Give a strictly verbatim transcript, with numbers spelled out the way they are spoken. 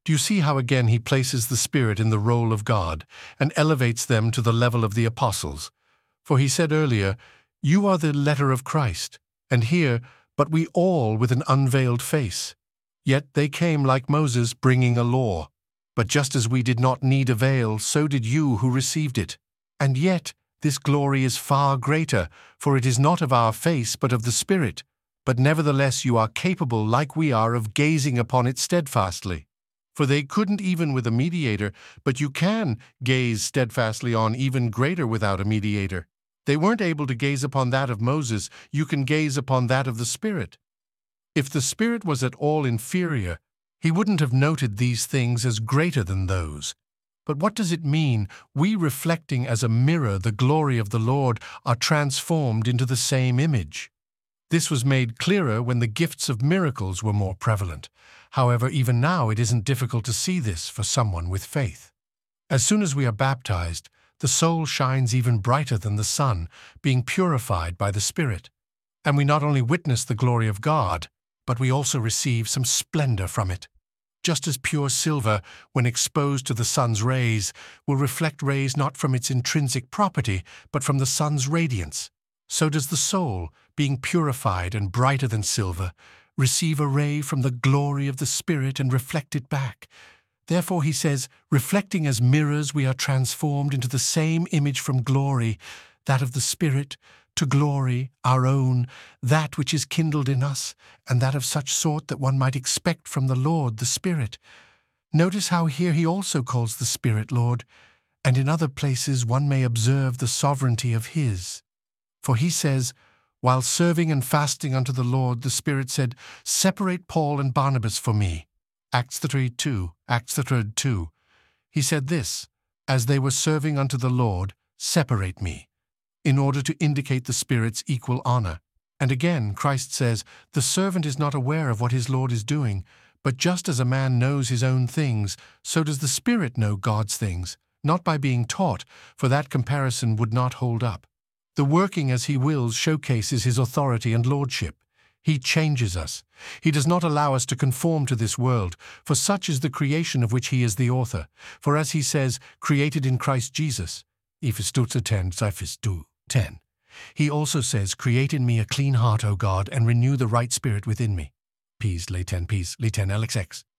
Do you see how again he places the Spirit in the role of God and elevates them to the level of the apostles? For he said earlier, "You are the letter of Christ," and here, "But we all with an unveiled face." Yet they came like Moses bringing a law. But just as we did not need a veil, so did you who received it. And yet this glory is far greater, for it is not of our face but of the Spirit. But nevertheless you are capable, like we are, of gazing upon it steadfastly. For they couldn't even with a mediator, but you can gaze steadfastly on even greater without a mediator. They weren't able to gaze upon that of Moses, you can gaze upon that of the Spirit. If the Spirit was at all inferior, he wouldn't have noted these things as greater than those. But what does it mean, we reflecting as a mirror the glory of the Lord are transformed into the same image? This was made clearer when the gifts of miracles were more prevalent. However, even now it isn't difficult to see this for someone with faith. As soon as we are baptized, the soul shines even brighter than the sun, being purified by the Spirit. And we not only witness the glory of God, but we also receive some splendor from it. Just as pure silver, when exposed to the sun's rays, will reflect rays not from its intrinsic property, but from the sun's radiance, so does the soul, being purified and brighter than silver, receive a ray from the glory of the Spirit and reflect it back. Therefore, he says, reflecting as mirrors, we are transformed into the same image from glory, that of the Spirit, to glory, our own, that which is kindled in us, and that of such sort that one might expect from the Lord, the Spirit. Notice how here he also calls the Spirit Lord, and in other places one may observe the sovereignty of his. For he says, while serving and fasting unto the Lord, the Spirit said, "Separate Paul and Barnabas for me." Acts the third two, Acts the third two. He said this, as they were serving unto the Lord, "Separate me," in order to indicate the Spirit's equal honor. And again, Christ says, the servant is not aware of what his Lord is doing, but just as a man knows his own things, so does the Spirit know God's things, not by being taught, for that comparison would not hold up. The working as he wills showcases his authority and lordship. He changes us. He does not allow us to conform to this world, for such is the creation of which he is the author. For as he says, created in Christ Jesus, Ephesians ten, ten. He also says, create in me a clean heart, O God, and renew the right spirit within me. Peace, le ten, peace, le ten, L X X.